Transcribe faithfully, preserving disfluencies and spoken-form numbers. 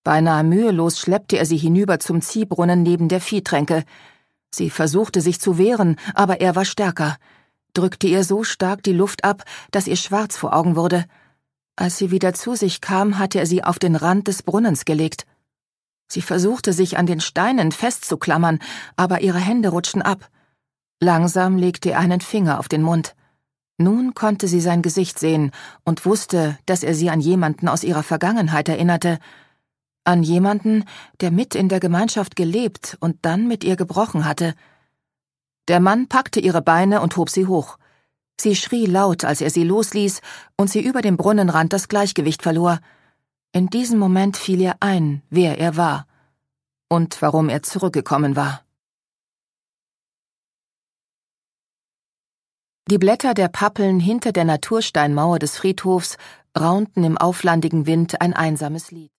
Beinahe mühelos schleppte er sie hinüber zum Ziehbrunnen neben der Viehtränke. Sie versuchte sich zu wehren, aber er war stärker, drückte ihr so stark die Luft ab, dass ihr schwarz vor Augen wurde. Als sie wieder zu sich kam, hatte er sie auf den Rand des Brunnens gelegt. Sie versuchte, sich an den Steinen festzuklammern, aber ihre Hände rutschten ab. Langsam legte er einen Finger auf den Mund. Nun konnte sie sein Gesicht sehen und wusste, dass er sie an jemanden aus ihrer Vergangenheit erinnerte. An jemanden, der mit in der Gemeinschaft gelebt und dann mit ihr gebrochen hatte. Der Mann packte ihre Beine und hob sie hoch. Sie schrie laut, als er sie losließ und sie über dem Brunnenrand das Gleichgewicht verlor. In diesem Moment fiel ihr ein, wer er war und warum er zurückgekommen war. Die Blätter der Pappeln hinter der Natursteinmauer des Friedhofs raunten im auflandigen Wind ein einsames Lied.